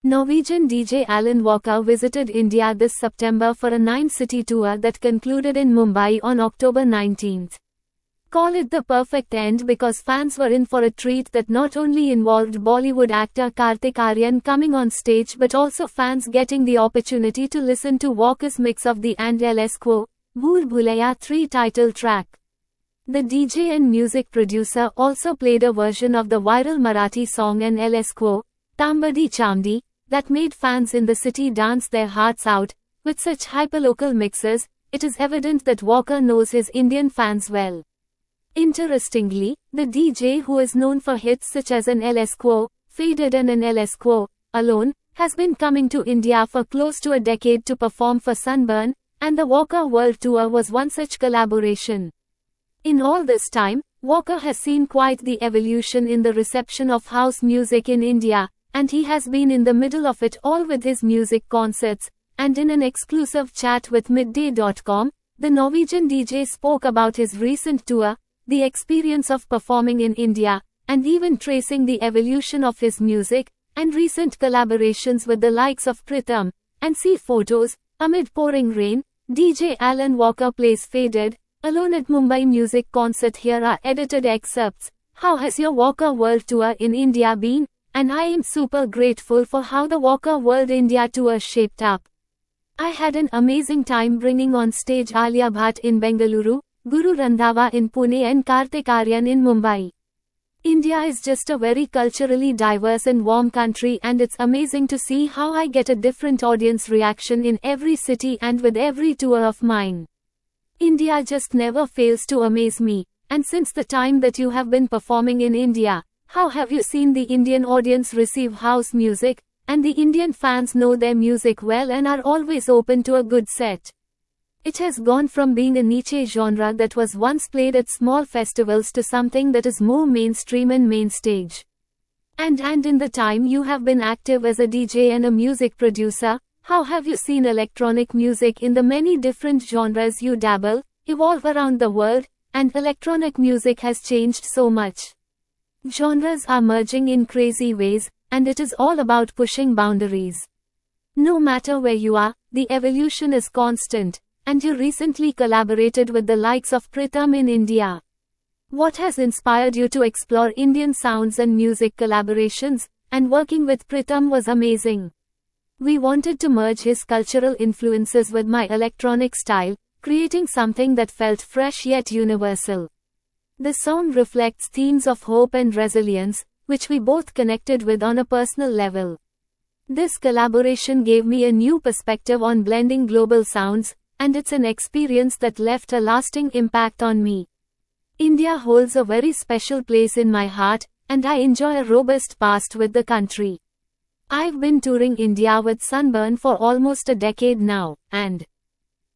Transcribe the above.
Norwegian DJ Alan Walker visited India this September for a 9-city tour that concluded in Mumbai on October 19. Call it the perfect end because fans were in for a treat that not only involved Bollywood actor Kartik Aaryan coming on stage but also fans getting the opportunity to listen to Walker's mix of the and LS Quo, Bhool Bhulaiyaa 3 title track. The DJ and music producer also played a version of the viral Marathi song and LS Quo, Tambadi Chamdi, that made fans in the city dance their hearts out. With such hyperlocal mixes, it is evident that Walker knows his Indian fans well. Interestingly, the DJ, who is known for hits such as an LS Quo, Faded and an LS Quo, Alone, has been coming to India for close to a decade to perform for Sunburn, and the Walker World Tour was one such collaboration. In all this time, Walker has seen quite the evolution in the reception of house music in India, and he has been in the middle of it all with his music concerts, and in an exclusive chat with Midday.com, the Norwegian DJ spoke about his recent tour, the experience of performing in India, and even tracing the evolution of his music, and recent collaborations with the likes of Pritham, and see photos. Amid pouring rain, DJ Alan Walker plays Faded, Alone at Mumbai Music Concert. Here are edited excerpts. How has your Walker World Tour in India been? And I am super grateful for how the Walker World India Tour shaped up. I had an amazing time bringing on stage Alia Bhatt in Bengaluru, Guru Randhawa in Pune and Kartik Aaryan in Mumbai. India is just a very culturally diverse and warm country, and it's amazing to see how I get a different audience reaction in every city and with every tour of mine. India just never fails to amaze me. And since the time that you have been performing in India, how have you seen the Indian audience receive house music? And the Indian fans know their music well and are always open to a good set. It has gone from being a niche genre that was once played at small festivals to something that is more mainstream and mainstage. And in the time you have been active as a DJ and a music producer, how have you seen electronic music in the many different genres you dabble, evolve around the world? And electronic music has changed so much. Genres are merging in crazy ways, and it is all about pushing boundaries. No matter where you are, the evolution is constant, and you recently collaborated with the likes of Pritham in India. What has inspired you to explore Indian sounds and music collaborations? And working with Pritham was amazing. We wanted to merge his cultural influences with my electronic style, creating something that felt fresh yet universal. The song reflects themes of hope and resilience, which we both connected with on a personal level. This collaboration gave me a new perspective on blending global sounds, and it's an experience that left a lasting impact on me. India holds a very special place in my heart, and I enjoy a robust past with the country. I've been touring India with Sunburn for almost a decade now, and